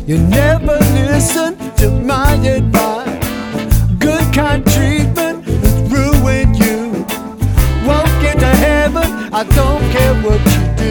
You never listen to my advice. Good kind treatment has ruined you. Won't get to heaven, I don't care what you do.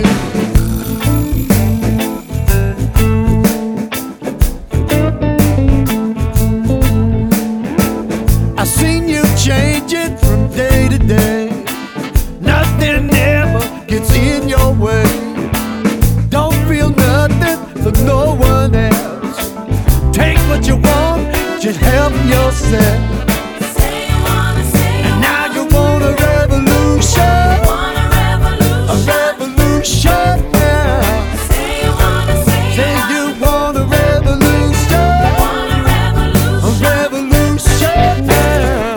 I've seen you changing from day to day. Nothing ever gets in your way. Don't feel nothing for no one else. Take what you want, just help yourself. Say you wanna, say you And now wanna. you want a revolution. Want a revolution. A revolution now. Say you wanna, say you Say wanna. you want a revolution. Want a A revolution. revolution now.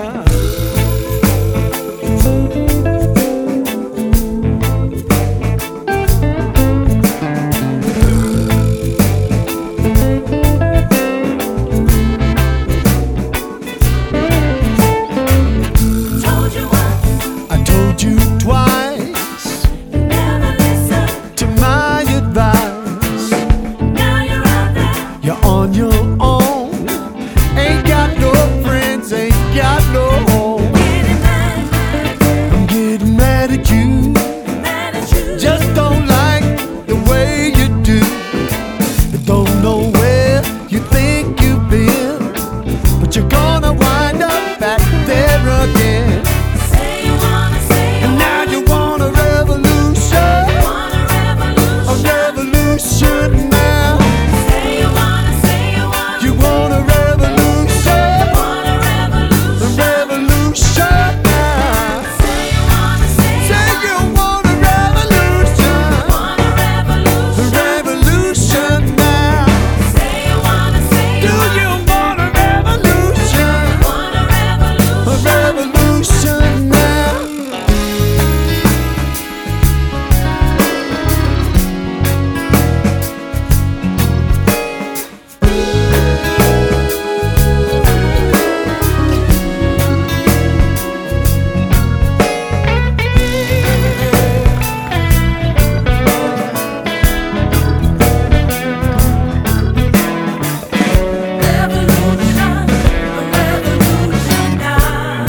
Told you once, I told you twice you never listen. to my advice. Now you're out there. You're on your own. Ain't got no friends, ain't got no home. Getting mad, I'm getting mad at you. mad at you. Just don't like the way you do. Don't know where you think you've been, but you're gonna wind up back there again. Say you wanna, say you And now you want a revolution. want a A revolution. revolution now. Say you wanna, say you wanna. You want a revolution. Want a A revolution. revolution now. Say you wanna, say you Say you want a revolution. want a A revolution. revolution now. Say you wanna, say Do you want a revolution? want a A revolution. revolution now. Revolution, a revolution now.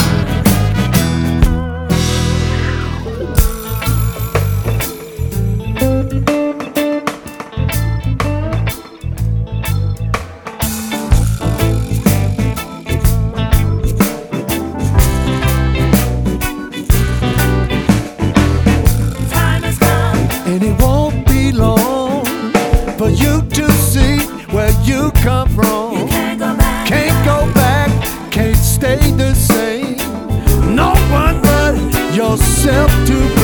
Time has come. And it won't be long for you to see where you come from. You can't go back. Can't go back, can't stay the same. No one but yourself to